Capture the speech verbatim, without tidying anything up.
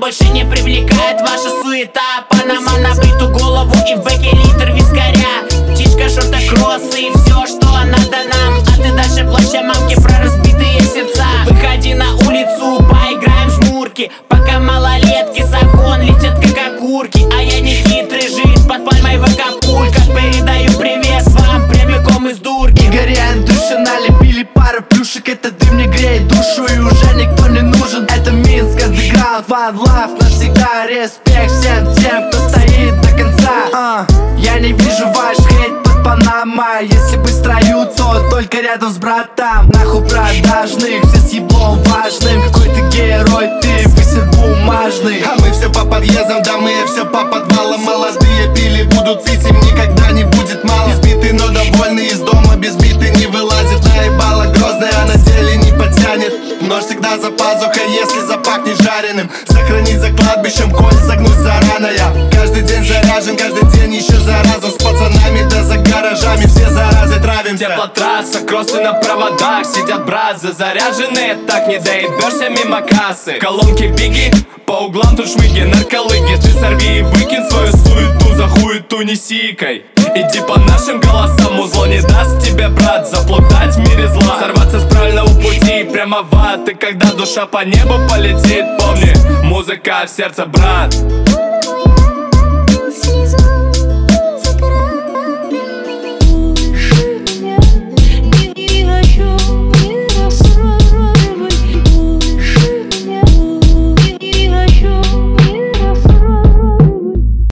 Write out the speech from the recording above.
больше не привлекает ваша суета. Панама на бриту голову и в бэке литр вискаря. Птичка, шорта-кроссы и все, что надо нам. А ты дальше плача мамке про разбитые сердца. Выходи на улицу, поиграем в жмурки, пока малолетки с окон летят как окурки. А я не хитрый, жизнь под пальмой в Акапулько. Передаю привет вам прямиком из дурки. Горяем души, налепили пару плюшек. Это дым не греет душу и уже никто не нужен. Это Минск, андеграунд, one love навсегда. Респект всем тем, кто стоит до конца. uh, Я не вижу ваш хейт под Панамой. Если быть в строю, то только рядом с братом. Нахуй продажных, все с еблом важным. Какой ты герой, ты высер бумажный. А мы все по подъездам, да мы все по подвалам. Молодые пили, будут пить, им никогда не будет мало. Избитый, но довольный, из дома без биты не вылазит. Наебала грозная, а на деле не потянет. Нож всегда за пазухой, если запахнет жареным. Сохранить за кладбищем, коль загнуть зараная. Каждый день заряжен, каждый день еще зараза. С пацанами да за гаражами все заразы травимся. Теплотрасса, кроссы на проводах, сидят бразы заряженные, так не доебешься мимо кассы. Колонки биги, по углам тут шмыги, нарколыги. Ты сорви и выкинь свою суету, за хуету не сикай. Иди по нашим голосам, узло не даст тебе, брат, заплутать в мире зла. Сорваться с правильного пути прямо в ад. И когда душа по небу полетит, помни, музыка в сердце, брат.